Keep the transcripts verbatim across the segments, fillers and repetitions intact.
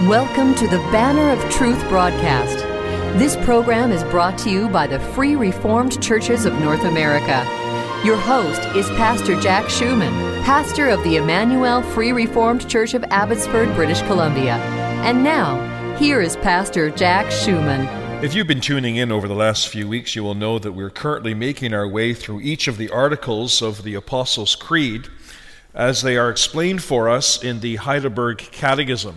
Welcome to the Banner of Truth broadcast. This program is brought to you by the Free Reformed Churches of North America. Your host is Pastor Jack Schumann, pastor of the Emmanuel Free Reformed Church of Abbotsford, British Columbia. And now, here is Pastor Jack Schumann. If you've been tuning in over the last few weeks, you will know that we're currently making our way through each of the articles of the Apostles' Creed as they are explained for us in the Heidelberg Catechism.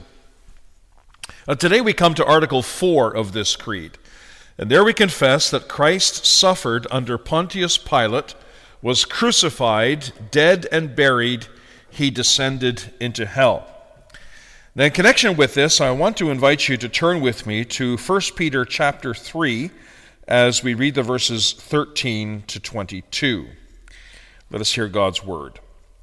Uh, today we come to Article four of this creed, and there we confess that Christ suffered under Pontius Pilate, was crucified, dead and buried, he descended into hell. Now in connection with this, I want to invite you to turn with me to First Peter chapter three as we read the verses thirteen to twenty-two. Let us hear God's word.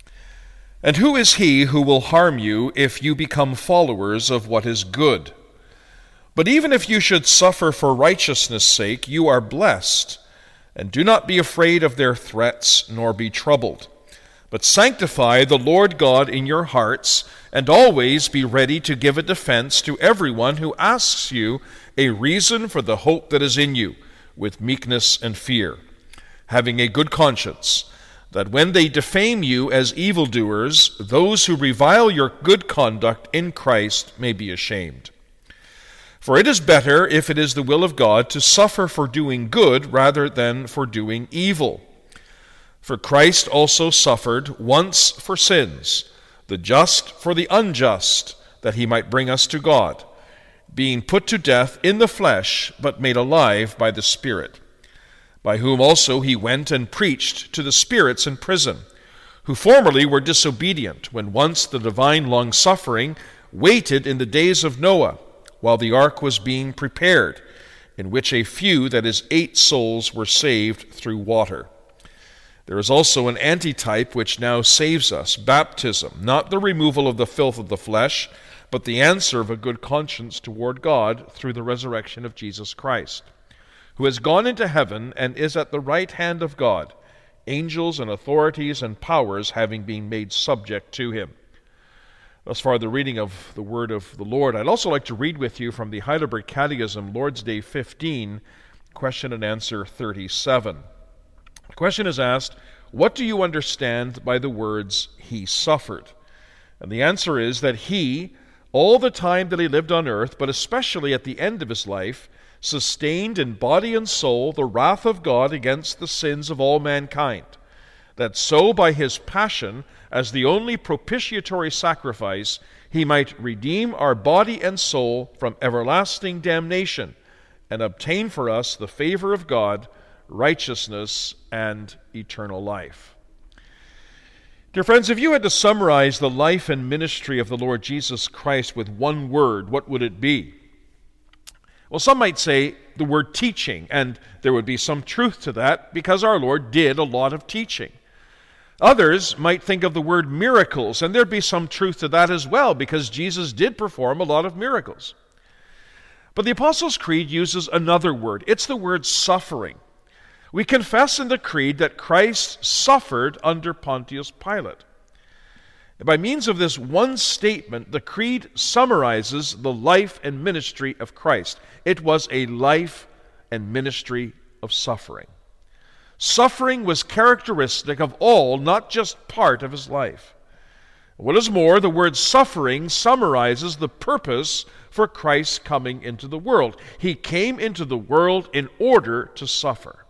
And who is he who will harm you if you become followers of what is good? But even if you should suffer for righteousness' sake, you are blessed. And do not be afraid of their threats, nor be troubled. But sanctify the Lord God in your hearts, and always be ready to give a defense to everyone who asks you a reason for the hope that is in you, with meekness and fear, having a good conscience, that when they defame you as evildoers, those who revile your good conduct in Christ may be ashamed. For it is better, if it is the will of God, to suffer for doing good rather than for doing evil. For Christ also suffered once for sins, the just for the unjust, that he might bring us to God, being put to death in the flesh, but made alive by the Spirit, by whom also he went and preached to the spirits in prison, who formerly were disobedient, when once the divine long-suffering waited in the days of Noah, while the ark was being prepared, in which a few, that is, eight souls, were saved through water. There is also an antitype which now saves us, baptism, not the removal of the filth of the flesh, but the answer of a good conscience toward God through the resurrection of Jesus Christ, who has gone into heaven and is at the right hand of God, angels and authorities and powers having been made subject to him. Thus far, the reading of the word of the Lord. I'd also like to read with you from the Heidelberg Catechism, Lord's Day fifteen, question and answer thirty-seven. The question is asked, what do you understand by the words, he suffered? And the answer is that he, all the time that he lived on earth, but especially at the end of his life, sustained in body and soul the wrath of God against the sins of all mankind, that so by his passion, as the only propitiatory sacrifice, he might redeem our body and soul from everlasting damnation and obtain for us the favor of God, righteousness, and eternal life. Dear friends, if you had to summarize the life and ministry of the Lord Jesus Christ with one word, what would it be? Well, some might say the word teaching, and there would be some truth to that because our Lord did a lot of teaching. Others might think of the word miracles, and there'd be some truth to that as well because Jesus did perform a lot of miracles. But the Apostles' Creed uses another word. It's the word suffering. We confess in the Creed that Christ suffered under Pontius Pilate. By means of this one statement, the Creed summarizes the life and ministry of Christ. It was a life and ministry of suffering. Suffering was characteristic of all, not just part of his life. What is more, the word suffering summarizes the purpose for Christ's coming into the world. He came into the world in order to suffer.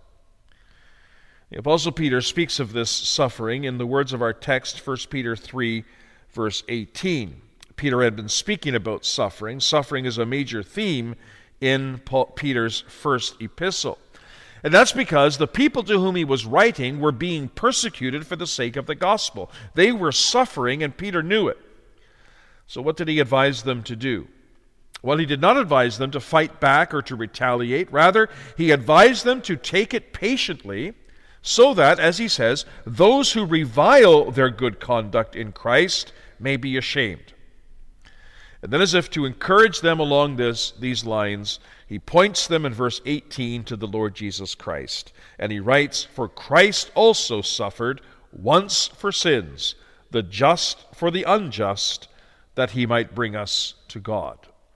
The Apostle Peter speaks of this suffering in the words of our text, First Peter three, verse eighteen. Peter had been speaking about suffering. Suffering is a major theme in Paul, Peter's first epistle. And that's because the people to whom he was writing were being persecuted for the sake of the gospel. They were suffering, and Peter knew it. So what did he advise them to do? Well, he did not advise them to fight back or to retaliate. Rather, he advised them to take it patiently, so that, as he says, those who revile their good conduct in Christ may be ashamed. And then, as if to encourage them along this, these lines, he points them in verse eighteen to the Lord Jesus Christ. And he writes, for Christ also suffered once for sins, the just for the unjust, that he might bring us to God.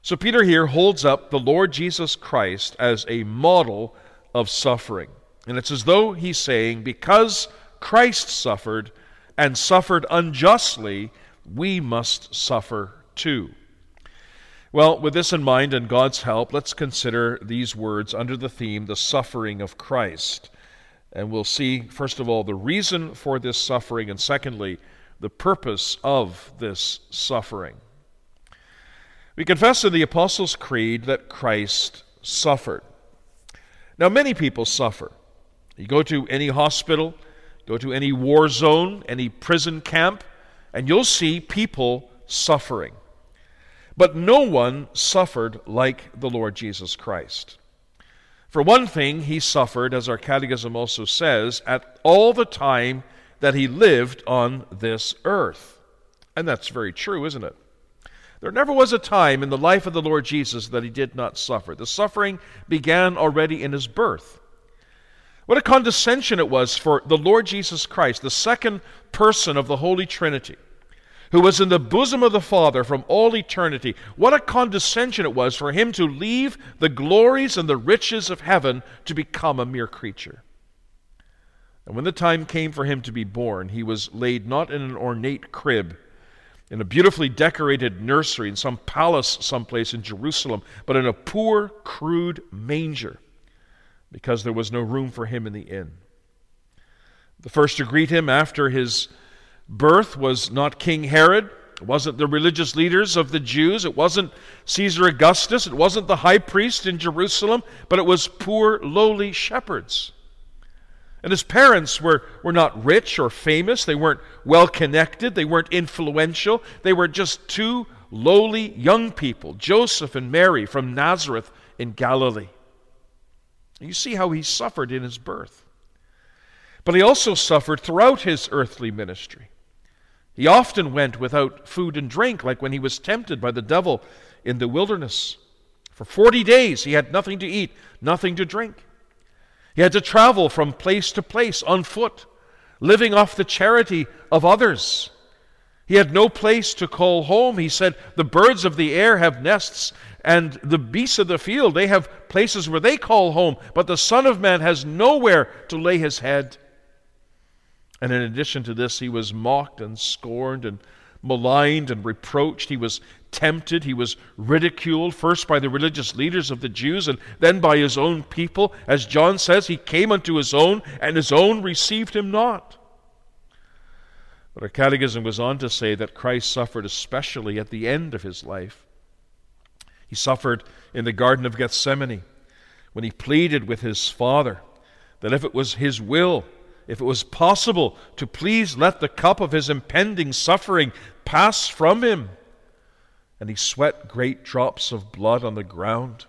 So Peter here holds up the Lord Jesus Christ as a model of suffering. And it's as though he's saying, because Christ suffered and suffered unjustly, we must suffer too. Well, with this in mind and God's help, let's consider these words under the theme, the suffering of Christ. And we'll see, first of all, the reason for this suffering, and secondly, the purpose of this suffering. We confess in the Apostles' Creed that Christ suffered. Now, many people suffer. You go to any hospital, go to any war zone, any prison camp, and you'll see people suffering. But no one suffered like the Lord Jesus Christ. For one thing, he suffered, as our catechism also says, at all the time that he lived on this earth. And that's very true, isn't it? There never was a time in the life of the Lord Jesus that he did not suffer. The suffering began already in his birth. What a condescension it was for the Lord Jesus Christ, the second person of the Holy Trinity, who was in the bosom of the Father from all eternity. What a condescension it was for him to leave the glories and the riches of heaven to become a mere creature. And when the time came for him to be born, he was laid not in an ornate crib, in a beautifully decorated nursery, in some palace someplace in Jerusalem, but in a poor, crude manger, because there was no room for him in the inn. The first to greet him after his birth was not King Herod. It wasn't the religious leaders of the Jews. It wasn't Caesar Augustus. It wasn't the high priest in Jerusalem, but it was poor, lowly shepherds. And his parents were, were not rich or famous. They weren't well-connected. They weren't influential. They were just two lowly young people, Joseph and Mary from Nazareth in Galilee. You see how he suffered in his birth. But he also suffered throughout his earthly ministry. He often went without food and drink, like when he was tempted by the devil in the wilderness. For forty days he had nothing to eat, nothing to drink. He had to travel from place to place on foot, living off the charity of others. He had no place to call home. He said, the birds of the air have nests, and the beasts of the field, they have places where they call home, but the Son of Man has nowhere to lay his head. And in addition to this, he was mocked and scorned and maligned and reproached. He was tempted. He was ridiculed, first by the religious leaders of the Jews and then by his own people. As John says, he came unto his own, and his own received him not. But our catechism goes on to say that Christ suffered especially at the end of his life. He suffered in the Garden of Gethsemane when he pleaded with his Father that if it was his will, if it was possible, to please let the cup of his impending suffering pass from him. And he sweat great drops of blood on the ground.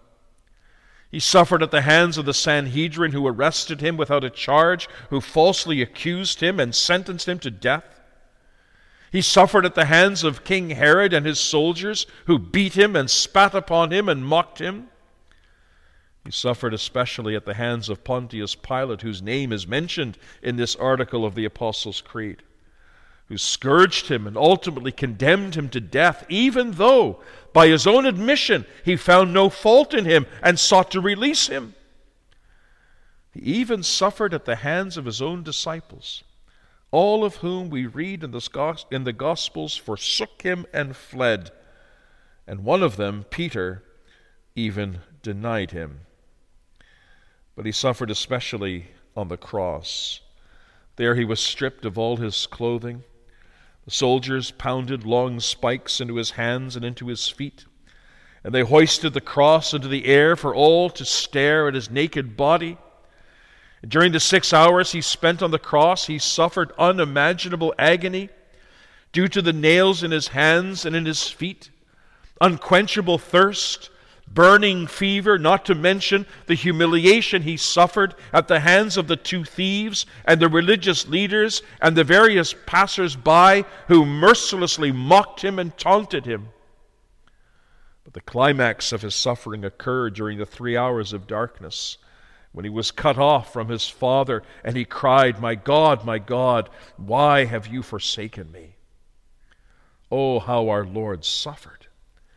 He suffered at the hands of the Sanhedrin, who arrested him without a charge, who falsely accused him and sentenced him to death. He suffered at the hands of King Herod and his soldiers, who beat him and spat upon him and mocked him. He suffered especially at the hands of Pontius Pilate, whose name is mentioned in this article of the Apostles' Creed, who scourged him and ultimately condemned him to death, even though, by his own admission, he found no fault in him and sought to release him. He even suffered at the hands of his own disciples, all of whom we read in the, in the Gospels forsook him and fled, and one of them, Peter, even denied him. But he suffered especially on the cross. There he was stripped of all his clothing. The soldiers pounded long spikes into his hands and into his feet, and they hoisted the cross into the air for all to stare at his naked body. And during the six hours he spent on the cross, he suffered unimaginable agony due to the nails in his hands and in his feet, unquenchable thirst, burning fever, not to mention the humiliation he suffered at the hands of the two thieves and the religious leaders and the various passers-by who mercilessly mocked him and taunted him. But the climax of his suffering occurred during the three hours of darkness, when he was cut off from his Father and he cried, "My God, my God, why have you forsaken me?" Oh, how our Lord suffered.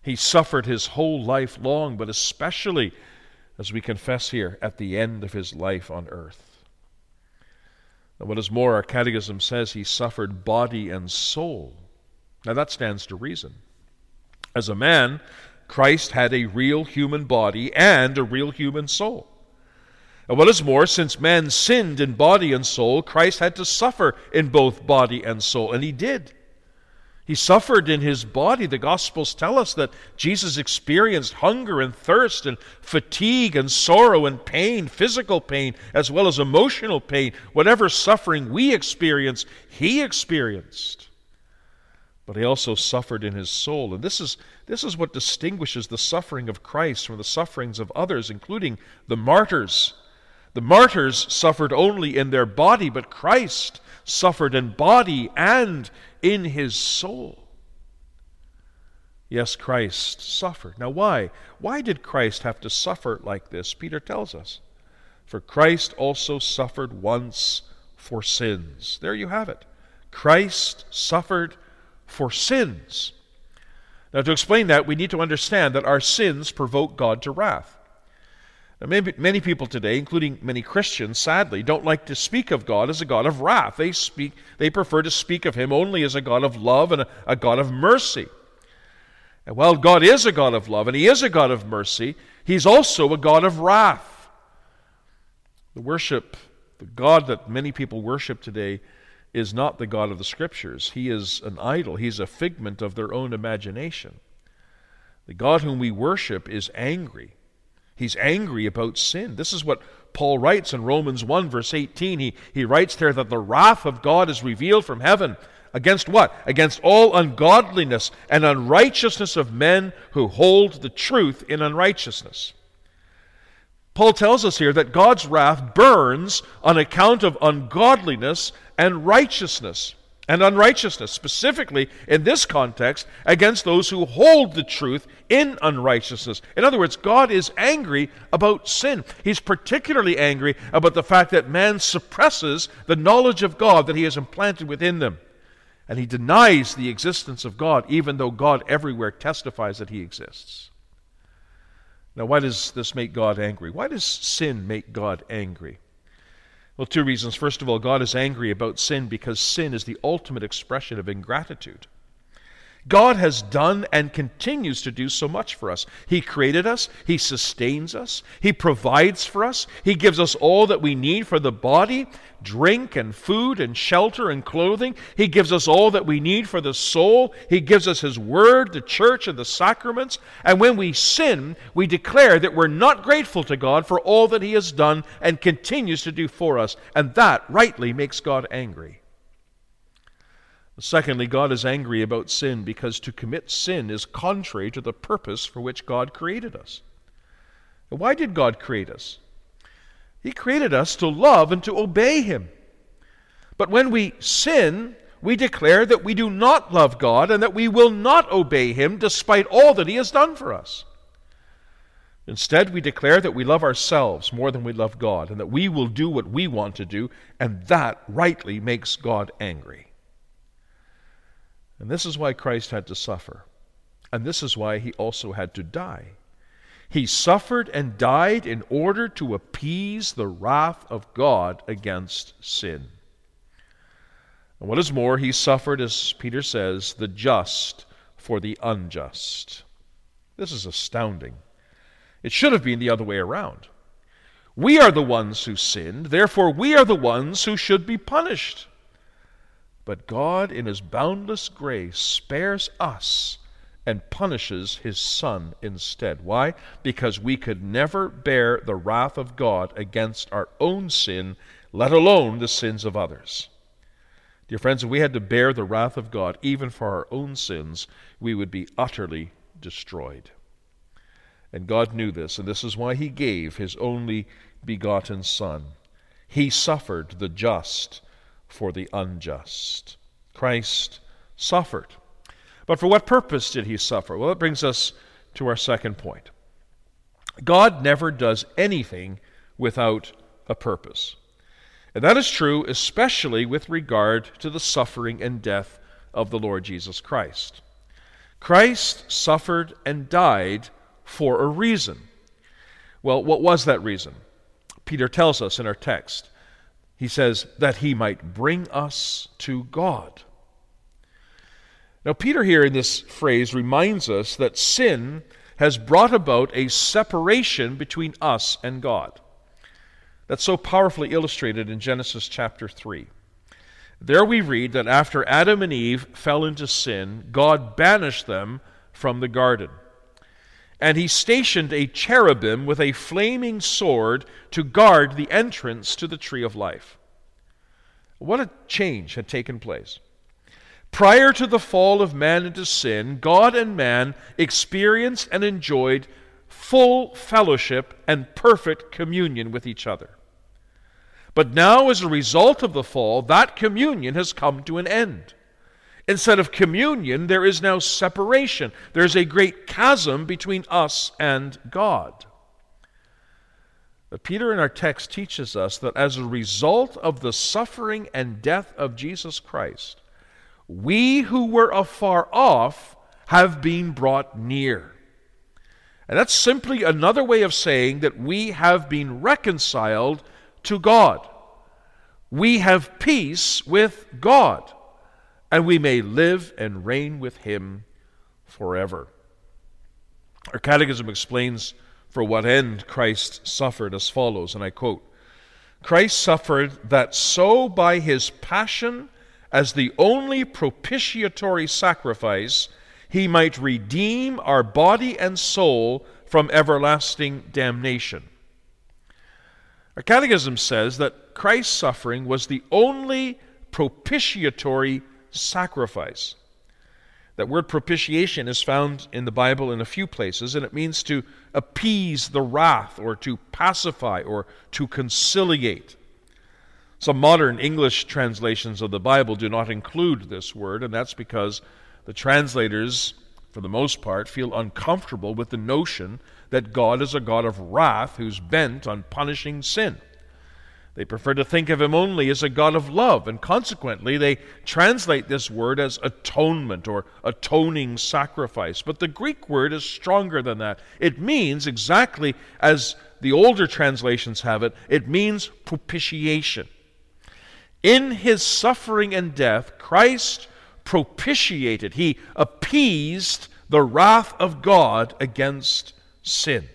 He suffered his whole life long, but especially, as we confess here, at the end of his life on earth. And what is more, our catechism says he suffered body and soul. Now that stands to reason. As a man, Christ had a real human body and a real human soul. And what is more, since man sinned in body and soul, Christ had to suffer in both body and soul, and he did. He suffered in his body. The Gospels tell us that Jesus experienced hunger and thirst and fatigue and sorrow and pain, physical pain as well as emotional pain. Whatever suffering we experience, he experienced. But he also suffered in his soul. And this is, this is what distinguishes the suffering of Christ from the sufferings of others, including the martyrs. The martyrs suffered only in their body, but Christ suffered in body and in his soul. Yes, Christ suffered. Now why? Why did Christ have to suffer like this? Peter tells us. For Christ also suffered once for sins. There you have it. Christ suffered for sins. Now to explain that, we need to understand that our sins provoke God to wrath. Now, maybe, many people today, including many Christians, sadly, don't like to speak of God as a God of wrath. They speak, they prefer to speak of him only as a God of love and a, a God of mercy. And while God is a God of love and he is a God of mercy, he's also a God of wrath. The worship, the God that many people worship today is not the God of the Scriptures. He is an idol. He's a figment of their own imagination. The God whom we worship is angry. He's angry about sin. This is what Paul writes in Romans one, verse eighteen. He, he writes there that the wrath of God is revealed from heaven. Against what? Against all ungodliness and unrighteousness of men who hold the truth in unrighteousness. Paul tells us here that God's wrath burns on account of ungodliness and righteousness. And unrighteousness, specifically in this context, against those who hold the truth in unrighteousness. In other words, God is angry about sin. He's particularly angry about the fact that man suppresses the knowledge of God that he has implanted within them. And he denies the existence of God, even though God everywhere testifies that he exists. Now, why does this make God angry? Why does sin make God angry? Well, two reasons. First of all, God is angry about sin because sin is the ultimate expression of ingratitude. God has done and continues to do so much for us. He created us. He sustains us. He provides for us. He gives us all that we need for the body, drink and food and shelter and clothing. He gives us all that we need for the soul. He gives us His Word, the church, and the sacraments. And when we sin, we declare that we're not grateful to God for all that He has done and continues to do for us. And that rightly makes God angry. Secondly, God is angry about sin because to commit sin is contrary to the purpose for which God created us. Why did God create us? He created us to love and to obey Him. But when we sin, we declare that we do not love God and that we will not obey Him despite all that He has done for us. Instead, we declare that we love ourselves more than we love God and that we will do what we want to do, and that rightly makes God angry. And this is why Christ had to suffer. And this is why He also had to die. He suffered and died in order to appease the wrath of God against sin. And what is more, He suffered, as Peter says, the just for the unjust. This is astounding. It should have been the other way around. We are the ones who sinned, therefore we are the ones who should be punished. But God, in His boundless grace, spares us and punishes His Son instead. Why? Because we could never bear the wrath of God against our own sin, let alone the sins of others. Dear friends, if we had to bear the wrath of God even for our own sins, we would be utterly destroyed. And God knew this, and this is why He gave His only begotten Son. He suffered the just for the unjust. Christ suffered. But for what purpose did He suffer? Well, it brings us to our second point. God never does anything without a purpose. And that is true especially with regard to the suffering and death of the Lord Jesus Christ. Christ suffered and died for a reason. Well, what was that reason? Peter tells us in our text. He says, that he might bring us to God. Now, Peter here in this phrase reminds us that sin has brought about a separation between us and God. That's so powerfully illustrated in Genesis chapter three. There we read that after Adam and Eve fell into sin, God banished them from the garden. And he stationed a cherubim with a flaming sword to guard the entrance to the tree of life. What a change had taken place. Prior to the fall of man into sin, God and man experienced and enjoyed full fellowship and perfect communion with each other. But now, as a result of the fall, that communion has come to an end. Instead of communion, there is now separation. There's a great chasm between us and God. But Peter in our text teaches us that as a result of the suffering and death of Jesus Christ, we who were afar off have been brought near. And that's simply another way of saying that we have been reconciled to God. We have peace with God, and we may live and reign with Him forever. Our Catechism explains for what end Christ suffered as follows, and I quote, Christ suffered that so by His passion as the only propitiatory sacrifice, He might redeem our body and soul from everlasting damnation. Our Catechism says that Christ's suffering was the only propitiatory sacrifice. That word propitiation is found in the Bible in a few places, and it means to appease the wrath, or to pacify, or to conciliate. Some modern English translations of the Bible do not include this word, and that's because the translators, for the most part, feel uncomfortable with the notion that God is a God of wrath who's bent on punishing sin. They prefer to think of Him only as a God of love, and consequently they translate this word as atonement or atoning sacrifice. But the Greek word is stronger than that. It means exactly as the older translations have it, it means propitiation. In His suffering and death, Christ propitiated, He appeased the wrath of God against sin.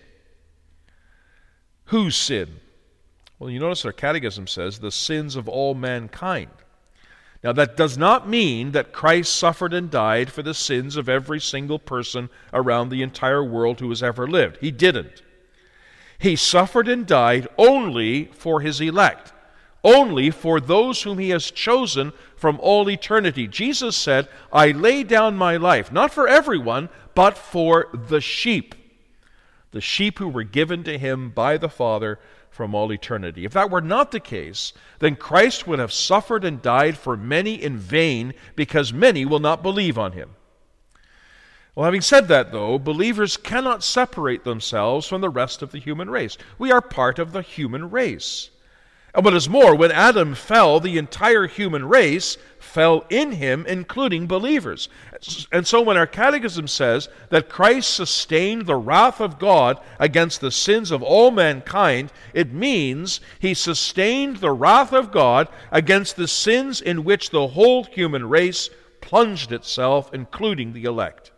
Whose sin? Well, you notice our Catechism says the sins of all mankind. Now, that does not mean that Christ suffered and died for the sins of every single person around the entire world who has ever lived. He didn't. He suffered and died only for His elect, only for those whom He has chosen from all eternity. Jesus said, I lay down my life, not for everyone, but for the sheep, the sheep who were given to Him by the Father from all eternity. If that were not the case, then Christ would have suffered and died for many in vain, because many will not believe on Him. Well, having said that, though, believers cannot separate themselves from the rest of the human race. We are part of the human race. And what is more, when Adam fell, the entire human race fell in him, including believers. And so when our Catechism says that Christ sustained the wrath of God against the sins of all mankind, it means He sustained the wrath of God against the sins in which the whole human race plunged itself, including the elect.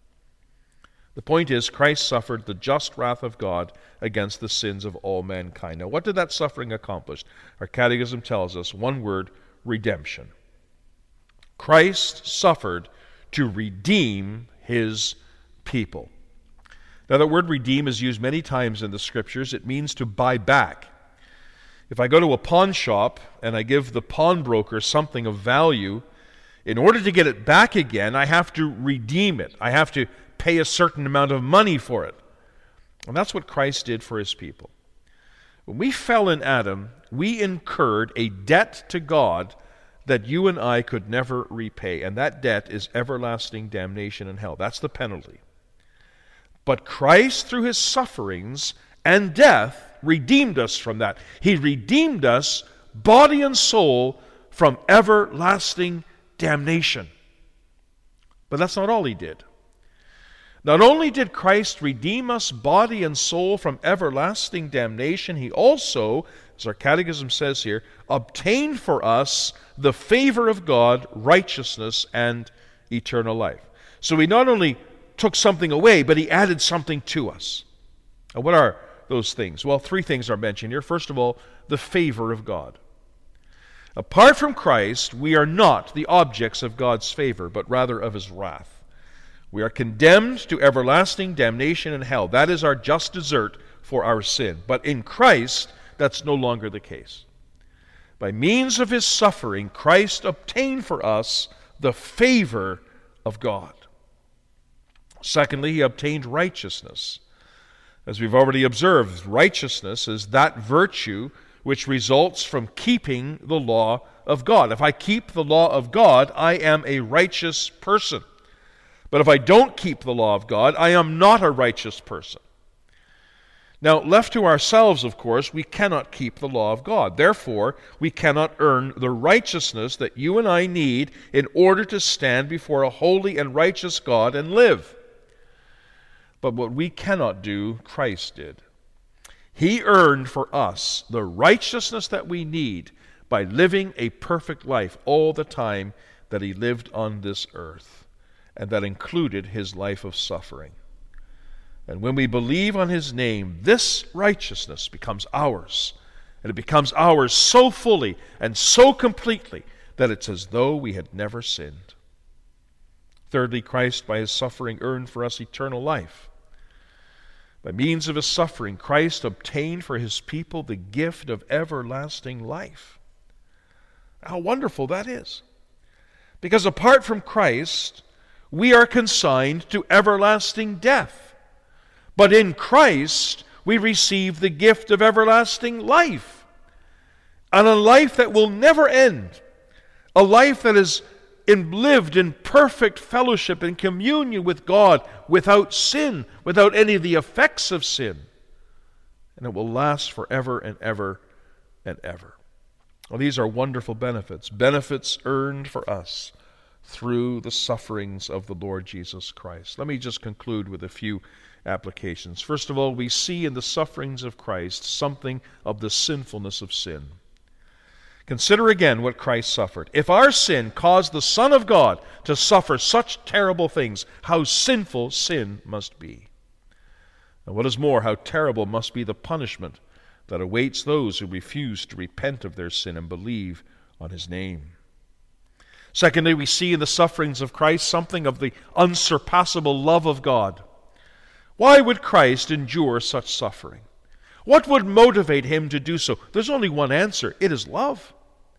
The point is, Christ suffered the just wrath of God against the sins of all mankind. Now, what did that suffering accomplish? Our Catechism tells us one word: redemption. Christ suffered to redeem His people. Now, the word redeem is used many times in the Scriptures. It means to buy back. If I go to a pawn shop and I give the pawnbroker something of value, in order to get it back again, I have to redeem it. I have to pay a certain amount of money for it. And that's what Christ did for His people. When we fell in Adam, we incurred a debt to God that you and I could never repay, and that debt is everlasting damnation and hell. That's the penalty. But Christ, through His sufferings and death, redeemed us from that. He redeemed us, body and soul, from everlasting damnation. But that's not all He did. Not only did Christ redeem us body and soul from everlasting damnation, he also, as our catechism says here, obtained for us the favor of God, righteousness, and eternal life. So he not only took something away, but he added something to us. And what are those things? Well, three things are mentioned here. First of all, the favor of God. Apart from Christ, we are not the objects of God's favor, but rather of his wrath. We are condemned to everlasting damnation in hell. That is our just desert for our sin. But in Christ, that's no longer the case. By means of his suffering, Christ obtained for us the favor of God. Secondly, he obtained righteousness. As we've already observed, righteousness is that virtue which results from keeping the law of God. If I keep the law of God, I am a righteous person. But if I don't keep the law of God, I am not a righteous person. Now, left to ourselves, of course, we cannot keep the law of God. Therefore, we cannot earn the righteousness that you and I need in order to stand before a holy and righteous God and live. But what we cannot do, Christ did. He earned for us the righteousness that we need by living a perfect life all the time that he lived on this earth. And that included his life of suffering. And when we believe on his name, this righteousness becomes ours. And it becomes ours so fully and so completely that it's as though we had never sinned. Thirdly, Christ, by his suffering, earned for us eternal life. By means of his suffering, Christ obtained for his people the gift of everlasting life. How wonderful that is. Because apart from Christ, we are consigned to everlasting death. But in Christ, we receive the gift of everlasting life. And a life that will never end. A life that is in, lived in perfect fellowship and communion with God, without sin, without any of the effects of sin. And it will last forever and ever and ever. Well, these are wonderful benefits. Benefits earned for us through the sufferings of the Lord Jesus Christ. Let me just conclude with a few applications. First of all, we see in the sufferings of Christ something of the sinfulness of sin. Consider again what Christ suffered. If our sin caused the Son of God to suffer such terrible things, how sinful sin must be. And what is more, how terrible must be the punishment that awaits those who refuse to repent of their sin and believe on his name. Secondly, we see in the sufferings of Christ something of the unsurpassable love of God. Why would Christ endure such suffering? What would motivate him to do so? There's only one answer. It is love.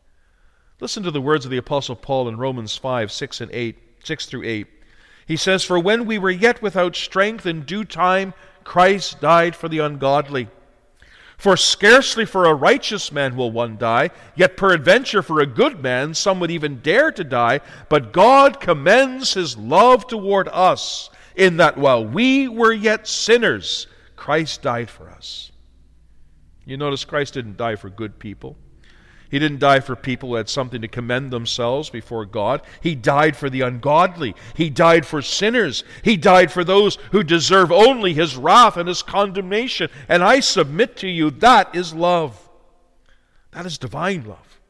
Listen to the words of the Apostle Paul in Romans five, six and eight, six through eight. He says, "For when we were yet without strength, in due time Christ died for the ungodly. For scarcely for a righteous man will one die, yet peradventure for a good man some would even dare to die. But God commends his love toward us, in that while we were yet sinners, Christ died for us." You notice Christ didn't die for good people. He didn't die for people who had something to commend themselves before God. He died for the ungodly. He died for sinners. He died for those who deserve only his wrath and his condemnation. And I submit to you, that is love. That is divine love.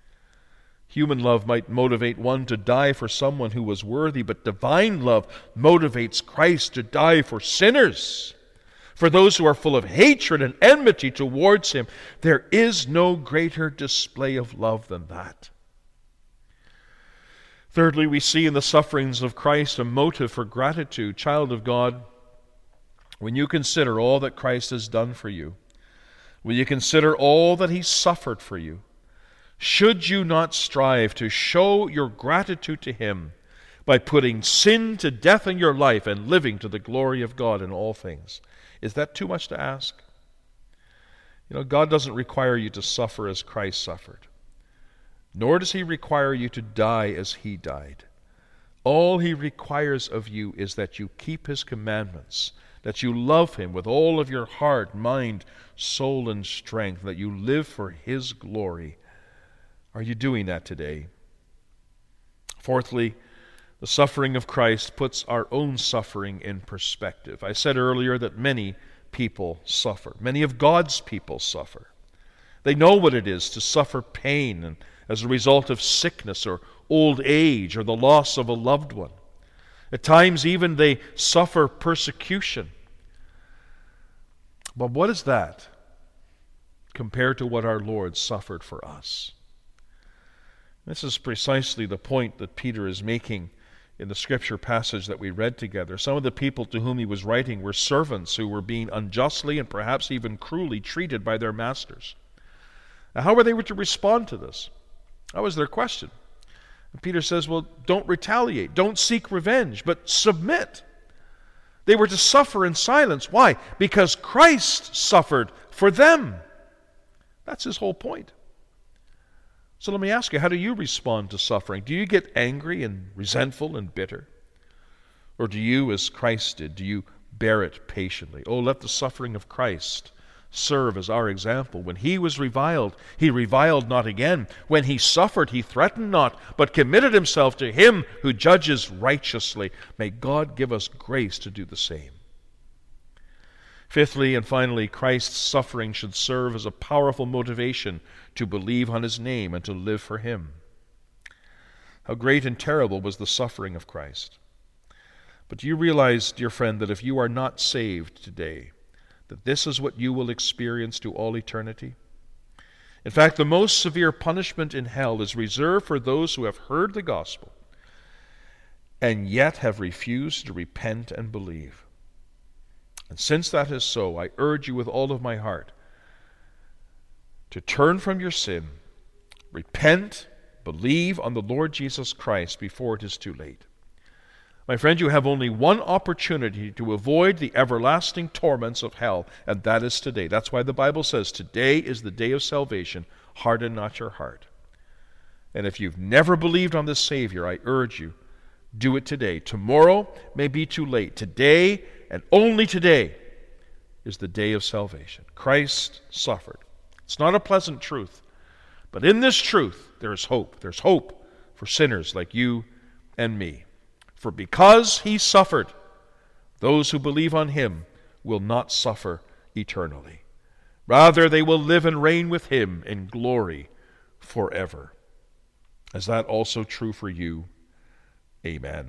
Human love might motivate one to die for someone who was worthy, but divine love motivates Christ to die for sinners. For those who are full of hatred and enmity towards him, there is no greater display of love than that. Thirdly, we see in the sufferings of Christ a motive for gratitude. Child of God, when you consider all that Christ has done for you, when you consider all that he suffered for you, should you not strive to show your gratitude to him by putting sin to death in your life and living to the glory of God in all things? Is that too much to ask? You know, God doesn't require you to suffer as Christ suffered, nor does he require you to die as he died. All he requires of you is that you keep his commandments, that you love him with all of your heart, mind, soul, and strength, that you live for his glory. Are you doing that today? Fourthly, The suffering of Christ puts our own suffering in perspective. I said earlier that many people suffer. Many of God's people suffer. They know what it is to suffer pain and as a result of sickness or old age or the loss of a loved one. At times even they suffer persecution. But what is that compared to what our Lord suffered for us? This is precisely the point that Peter is making in the scripture passage that we read together. Some of the people to whom he was writing were servants who were being unjustly and perhaps even cruelly treated by their masters. Now, how were they to respond to this? That was their question. And Peter says, well, don't retaliate, don't seek revenge, but submit. They were to suffer in silence. Why? Because Christ suffered for them. That's his whole point. So let me ask you, how do you respond to suffering? Do you get angry and resentful and bitter? Or do you, as Christ did, do you bear it patiently? Oh, let the suffering of Christ serve as our example. When he was reviled, he reviled not again. When he suffered, he threatened not, but committed himself to him who judges righteously. May God give us grace to do the same. Fifthly and finally, Christ's suffering should serve as a powerful motivation to believe on his name and to live for him. How great and terrible was the suffering of Christ. But do you realize, dear friend, that if you are not saved today, that this is what you will experience to all eternity? In fact, the most severe punishment in hell is reserved for those who have heard the gospel and yet have refused to repent and believe. And since that is so, I urge you with all of my heart to turn from your sin, repent, believe on the Lord Jesus Christ before it is too late. My friend, you have only one opportunity to avoid the everlasting torments of hell, and that is today. That's why the Bible says, today is the day of salvation. Harden not your heart. And if you've never believed on this Savior, I urge you, do it today. Tomorrow may be too late. Today, and only today, is the day of salvation. Christ suffered. It's not a pleasant truth, but in this truth there is hope. There's hope for sinners like you and me. For because he suffered, those who believe on him will not suffer eternally. Rather, they will live and reign with him in glory forever. Is that also true for you? Amen.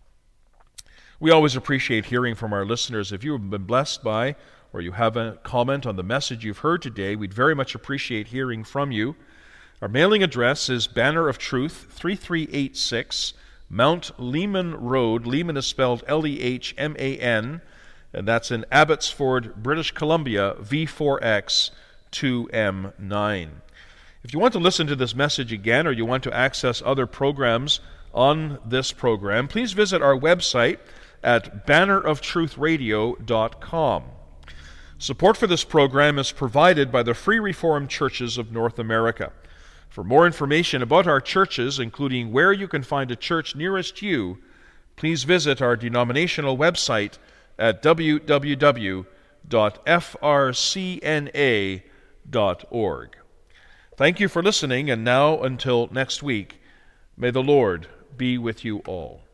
We always appreciate hearing from our listeners. If you have been blessed by or you have a comment on the message you've heard today, we'd very much appreciate hearing from you. Our mailing address is Banner of Truth, three three eight six, Mount Lehman Road. Lehman is spelled L E H M A N, and that's in Abbotsford, British Columbia, V four X two M nine. If you want to listen to this message again or you want to access other programs on this program, please visit our website at banner of truth radio dot com. Support for this program is provided by the Free Reformed Churches of North America. For more information about our churches, including where you can find a church nearest you, please visit our denominational website at w w w dot f r c n a dot org. Thank you for listening, and now until next week, may the Lord be with you all.